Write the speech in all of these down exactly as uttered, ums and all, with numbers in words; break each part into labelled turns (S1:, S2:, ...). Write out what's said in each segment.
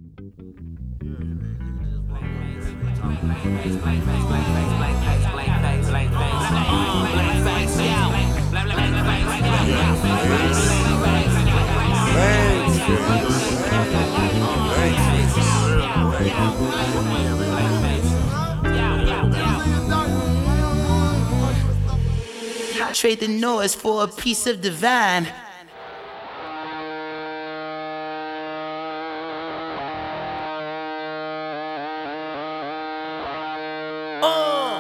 S1: Trade the noise for a piece of divine.
S2: Uh.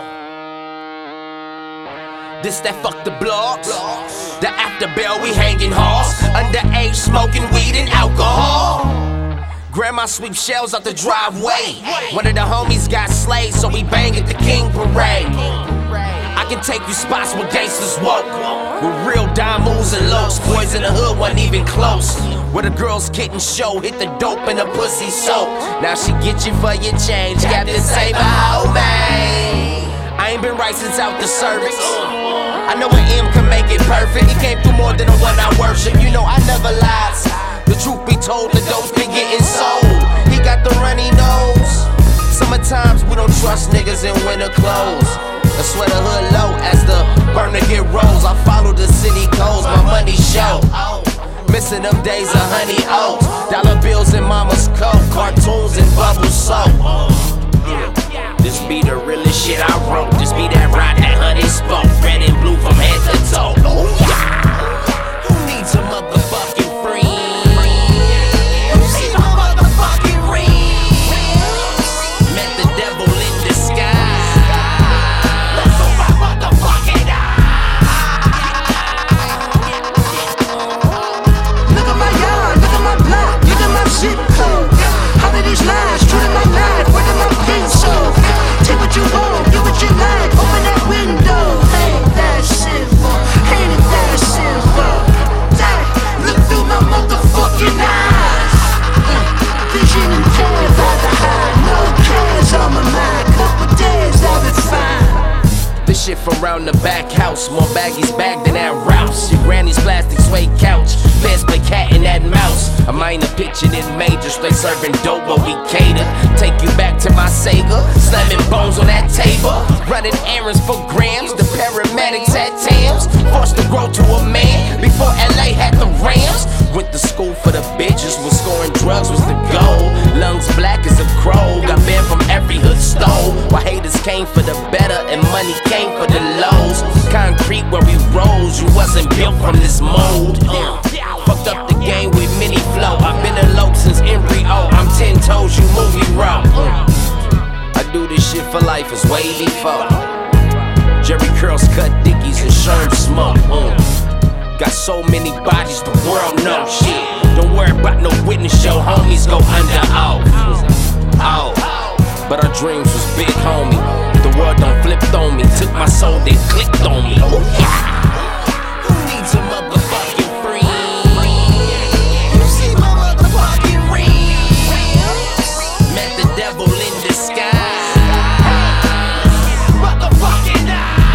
S2: This that fuck the blogs. The after bell we hanging horse. Underage smoking weed and alcohol. Grandma sweep shells out the driveway. One of the homies got slayed, so we bang at the King Parade. I can take you spots where gangsters woke, with real dime moves and lows. Boys in the hood wasn't even close. Where the girls getting show, hit the dope and the pussy soak. Now she get you for your change, Captain Saber, oh man. I ain't been right since out the service. I know an M can make it perfect. He came through more than the one I worship. You know I never lied. The truth be told, the dope's been getting sold. He got the runny nose. Summertimes we don't trust niggas in winter clothes. I swear the hood low as the burner get rolls. I follow the city codes, my money show. Missing them days of honey oats, dollar bills in mama's coat, cartoons and bubble soap. This be the realest shit I wrote. This be that ride that honey spoke. Red and blue from head to toe. Who needs a motherfucking friend? Who see my motherfucking rings? Met the devil in disguise.
S3: Zip code. How did these lies? True to my life. Where did my pencil? Take what you want, do what you like. Open that window. Ain't that simple? Ain't it that simple? Dad, look through my motherfucking eyes. Mm. Vision impaired by the high. No cares on my mind. Couple days I'll be fine.
S2: This shit from round the back house. More baggies bagged than that Rouse. Your granny's plastic suede couch. Best play cat and that mouse. A minor picture in major. Straight serving dope but we cater. Take you back to my Sega. Slamming bones on that table. Running errands for grams. The paramedics had Tams. Forced to grow to a man before L A had the Rams. Went to school for the bitches. Was scoring drugs was the goal. Lungs black as a crow. Got banned from every hood stole. While haters came for the better and money came for the lows. Concrete where we rose. You wasn't built from this mold. uh. Fucked up the game with mini flow. I've been alone since embryo. I'm ten toes, you movie raw. Mm. I do this shit for life, it's way before Jerry curls, cut dickies, and sherm smoke. Mm. Got so many bodies, the world knows shit. Don't worry about no witness, your homies go under off. Oh, but our dreams was big, homie. The world done flipped on me, took my soul, then clicked on me. Ooh, yeah. Who needs a motherfucking friend? Devil in disguise. Motherfucking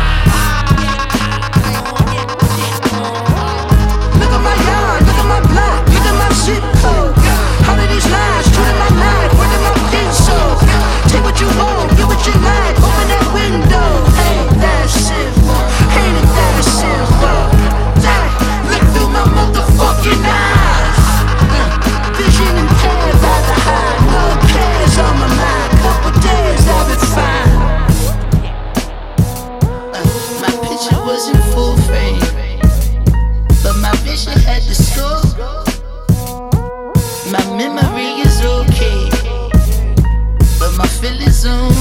S3: look at my yard, look at my block, look at my zip code. How did these lies? True to my life. Where did my pencil? Take what you want, do what you like. Open that window. Ain't that simple? Ain't it that simple? Dad, look through my motherfucking eyes. Mm. Vision impaired by the high. No cares on my mind. Couple days I'll be fine.
S1: Uh, my picture was in full frame, but my vision had the score. My memory is okay, but my feelings on